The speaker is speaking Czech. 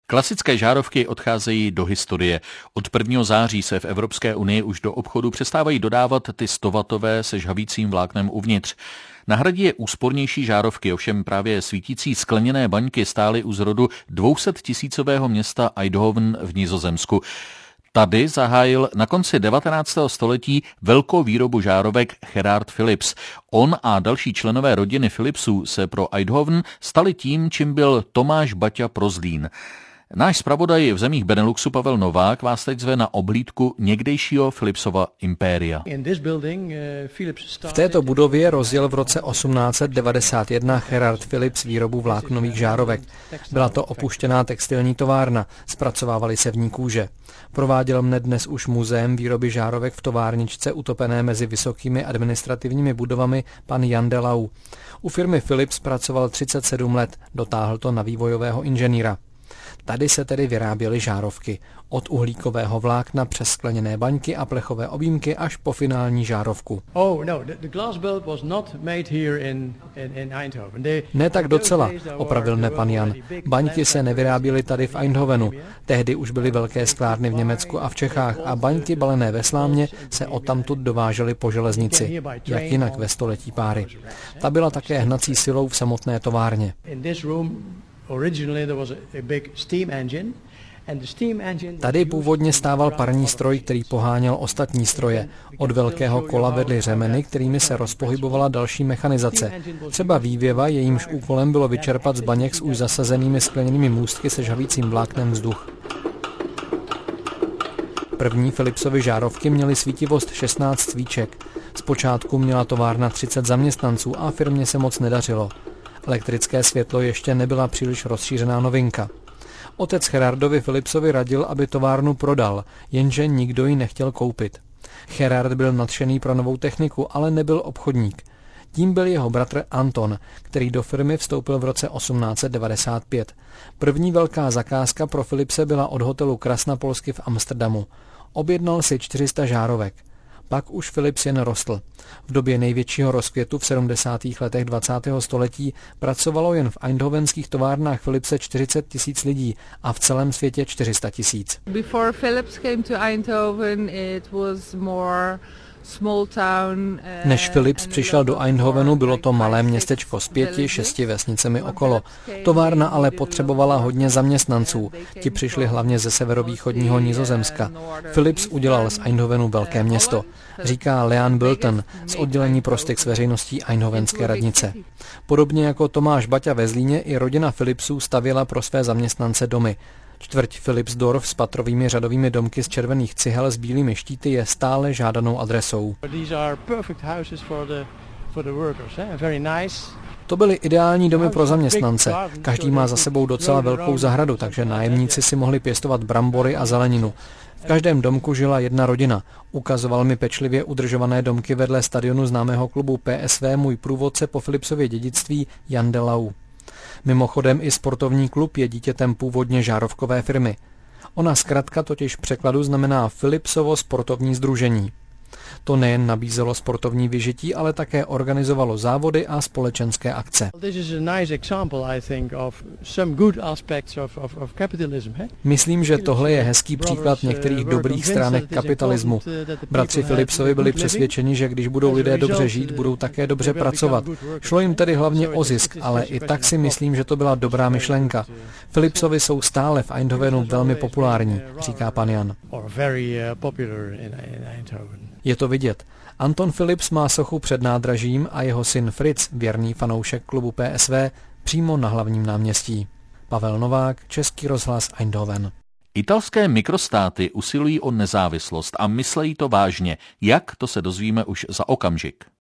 Klasické žárovky odcházejí do historie. Od 1. září se v Evropské unii už do obchodu přestávají dodávat ty 100W se žhavícím vláknem uvnitř. Nahradí je úspornější žárovky, ovšem právě svítící skleněné baňky stály u zrodu 200 000 města Eindhoven v Nizozemsku. Tady zahájil na konci 19. století velkou výrobu žárovek Gerard Philips. On a další členové rodiny Philipsů se pro Eindhoven stali tím, čím byl Tomáš Baťa pro Zlín. Náš zpravodaj v zemích Beneluxu Pavel Novák vás teď zve na oblídku někdejšího Philipsova impéria. V této budově rozjel v roce 1891 Gerard Philips výrobu vláknových žárovek. Byla to opuštěná textilní továrna, zpracovávaly se v ní kůže. Prováděl mne dnes už muzeem výroby žárovek v továrničce utopené mezi vysokými administrativními budovami pan Jan de Lau. U firmy Philips pracoval 37 let, dotáhl to na vývojového inženýra. Tady se tedy vyráběly žárovky. Od uhlíkového vlákna přes skleněné baňky a plechové objímky až po finální žárovku. Ne tak docela, opravil mne pan Jan. Baňky se nevyráběly tady v Eindhovenu. Tehdy už byly velké sklárny v Německu a v Čechách a baňky balené ve slámě se odtamtud dovážely po železnici. Jak jinak ve století páry. Ta byla také hnací silou v samotné továrně. Tady původně stával parní stroj, který poháněl ostatní stroje. Od velkého kola vedly řemeny, kterými se rozpohybovala další mechanizace. Třeba vývěva, jejímž úkolem bylo vyčerpat z baněk s už zasazenými skleněnými můstky se žhavícím vláknem vzduch. První Philipsovy žárovky měly svítivost 16 svíček. Zpočátku měla továrna 30 zaměstnanců a firmě se moc nedařilo. Elektrické světlo ještě nebyla příliš rozšířená novinka. Otec Gerardovi Philipsovi radil, aby továrnu prodal, jenže nikdo ji nechtěl koupit. Gerard byl nadšený pro novou techniku, ale nebyl obchodník. Tím byl jeho bratr Anton, který do firmy vstoupil v roce 1895. První velká zakázka pro Philipse byla od hotelu Krasnapolsky v Amsterdamu. Objednal si 400 žárovek. Pak už Philips jen rostl. V době největšího rozkvětu v 70. letech 20. století pracovalo jen v eindhovenských továrnách Philipse 40 000 lidí a v celém světě 400 000. Before Philips came to Eindhoven, it was more small town. Než Philips přišel do Eindhovenu, bylo to malé městečko s 5-6 vesnicemi okolo. Továrna ale potřebovala hodně zaměstnanců. Ti přišli hlavně ze severovýchodního Nizozemska. Philips udělal z Eindhovenu velké město, říká Leanne Bulton z oddělení pro styk s veřejností Eindhovenské radnice. Podobně jako Tomáš Baťa ve Zlíně, i rodina Philipsů stavěla pro své zaměstnance domy. Čtvrť Philipsdorf s patrovými řadovými domky z červených cihel s bílými štíty je stále žádanou adresou. To byly ideální domy pro zaměstnance. Každý má za sebou docela velkou zahradu, takže nájemníci si mohli pěstovat brambory a zeleninu. V každém domku žila jedna rodina. Ukazoval mi pečlivě udržované domky vedle stadionu známého klubu PSV můj průvodce po Philipsově dědictví Jan de Lau. Mimochodem i sportovní klub je dítětem původně žárovkové firmy. Ona zkratka totiž v překladu znamená Philipsovo sportovní sdružení. To nejen nabízelo sportovní vyžití, ale také organizovalo závody a společenské akce. Myslím, že tohle je hezký příklad některých dobrých stránek kapitalismu. Bratři Philipsovi byli přesvědčeni, že když budou lidé dobře žít, budou také dobře pracovat. Šlo jim tedy hlavně o zisk, ale i tak si myslím, že to byla dobrá myšlenka. Philipsovi jsou stále v Eindhovenu velmi populární, říká pan Jan. Je to vidět. Anton Philips má sochu před nádražím a jeho syn Fritz, věrný fanoušek klubu PSV, přímo na hlavním náměstí. Pavel Novák, Český rozhlas Eindhoven. Italské mikrostáty usilují o nezávislost a myslejí to vážně. Jak, to se dozvíme už za okamžik.